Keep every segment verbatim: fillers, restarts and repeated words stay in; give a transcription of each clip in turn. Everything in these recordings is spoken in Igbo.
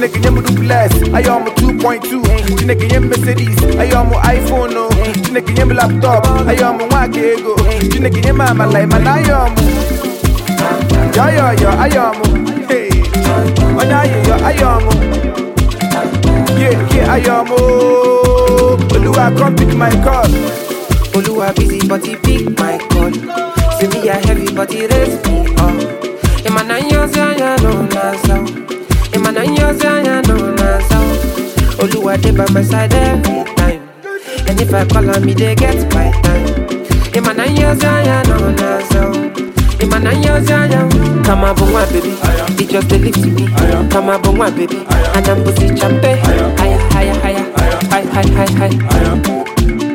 Chineke nyem do bless, I am two point two. Chineke nyem Mercedes, I am iPhone no. Chineke nyem laptop, I am wakego. Chineke nyem mama like man I am. Yo yo yo, I am. Hey, onya yo, I am. Yeah yeah, I am. Oluwa come pick my call. Oluwa busy but he pick my call. Say me a heavy but he raise me up. Emana nyoza ya no nazo. Emana nyoza ya no nazo. Oluwa dey by my side every time. And if I call on me, they get my time. Emana nyoza ya no nazo. Emana nyoza ya. Come on, bongwa baby. It just they lift me. Come on, bongwa baby. And I'm busy champe. Higher, higher, higher. High, high, high, high.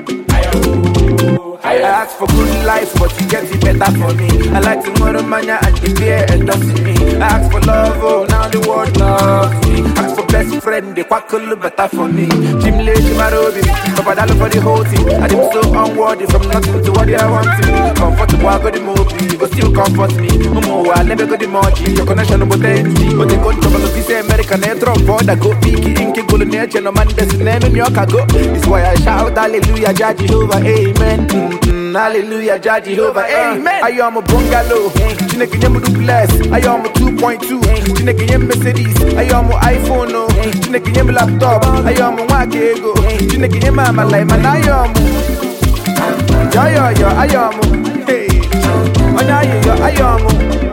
I ask for good life, but you get it better for me. I like tomorrow mania and the beer endorsing me. I ask for love, oh, now the world loves me. Ask for best friend, they quack a little better for me. Jim Lee, Jim Arobi, Papa Dalo for the whole team. I am so unworthy from nothing to what they are wanting. Comfortable, I got the movie, but still comfort me. Momo, I never got the mochi, your connection about empty. But they go to trouble, if say American, they drop for the go peaky, inky, go to nature, no man, there's a name in your cargo. It's why I shout, hallelujah, Jah Jehovah, amen. Mm-mm, hallelujah, Jah Jehovah, amen. I am a bungalow, Chineke nyem do bless. I am a two point two, Chineke nyem Mercedes. I am a iPhone no, Chineke nyem laptop. I am a wakego, Chineke nyem mama like man I am. Yo yo yo, I am. Hey, onya yo, I am.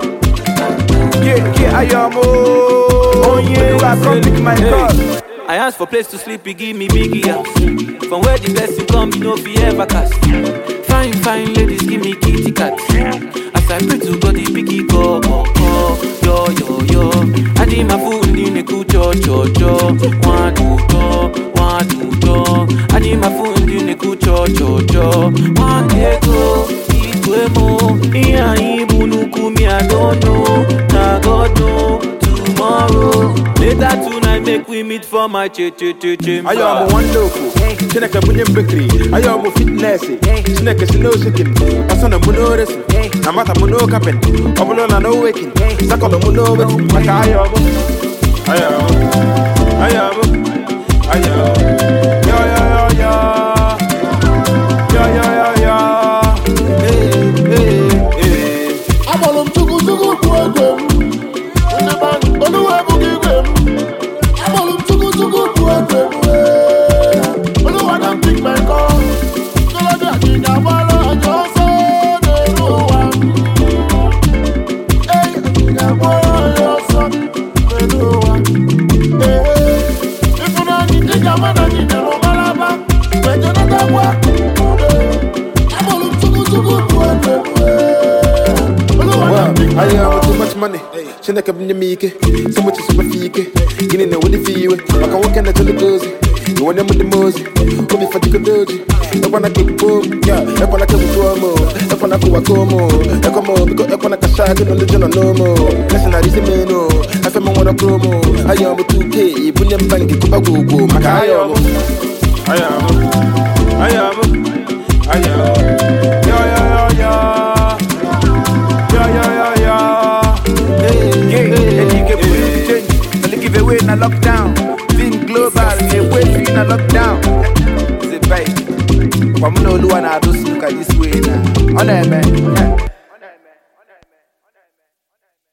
Yeah yeah, I am. Oh yeah, I come pick my call. I asked for place to sleep, he give me biggie house. From where the blessing come, you know fi ever cast. Fine, fine ladies, give me kitty cat. As I pray to God, the biggie go, go, go. Yo, yo, yo. I need my food in the good cho, cho, cho. One, two, two, one, two, two. I need my food in the good cho, cho, cho. One, day go, eat way more. Iya, ibu, nuku, me, I don't know. Nah, God, no. Tomorrow, later tonight, make we meet for my che che che che. I am a wonderful, Chineke bunyem bakery. I am a fitness, Chineke sino chicken. Asana muno resi, Amata muno kapen. Obulo na no waking, Sakolo muno wet. Maka I am, I am, I am, I am. Yo yo yo yo, yo yo yo yo. Hey hey hey. Abolum chugu chugu kuwem. Oluwa bugi gwem. Abolum chugu chugu kuwem. Oluwa don pick my call. Tolo de ajiga wala joso de ruwa. Hey, ajiga wala joso de ruwa. Hey, if you don't need to come and need to know malaba, when you not that work. Abolum chugu chugu kuwem. I have too much money. Chineke bunyem ike, so much is super fike. Gini na wudi fiwe, waka waka na tele gozi. You want them with the mosey, come if I take a doji. I wanna keep boom, yeah. I wanna keep promo, I wanna go a como. I come on because I wanna cash out on the journal no more. Listen, I listen me no. I feel more a promo. I am a two K, bunyem bangi kuba go go. Maka I am, I am, I am, I am. Yo yo yo yo. Yeah, yeah, yeah, yeah. Hey, hey, hey, and you get put in change. Only give away in a lockdown. Being global, give away in a lockdown. Say bye. From no one, I do look at this way now. On there, man.